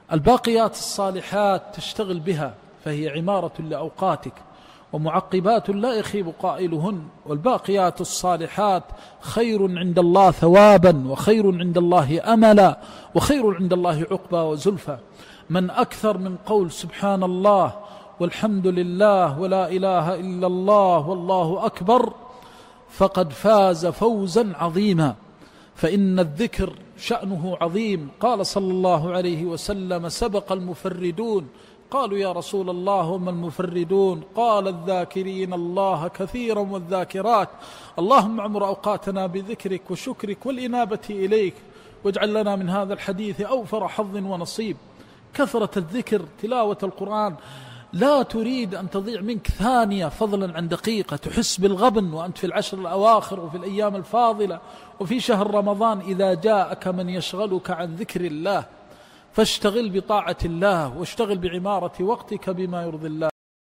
الباقيات الصالحات تشتغل بها فهي عمارة لأوقاتك ومعقبات لا يخيب قائلهن. والباقيات الصالحات خير عند الله ثوابا وخير عند الله أملا وخير عند الله عقبى وزلفى. من أكثر من قول سبحان الله والحمد لله ولا إله إلا الله والله أكبر فقد فاز فوزا عظيما، فإن الذكر شأنه عظيم. قال صلى الله عليه وسلم: سبق المفردون. قالوا: يا رسول الله هم المفردون؟ قال: الذاكرين الله كثيرا والذاكرات. اللهم اعمر أوقاتنا بذكرك وشكرك والإنابة إليك، واجعل لنا من هذا الحديث أوفر حظ ونصيب. كثرة الذكر، تلاوة القرآن، لا تريد أن تضيع منك ثانية فضلا عن دقيقة. تحس بالغبن وأنت في العشر الأواخر وفي الأيام الفاضلة وفي شهر رمضان. إذا جاءك من يشغلك عن ذكر الله فاشتغل بطاعة الله واشتغل بعمارة وقتك بما يرضي الله.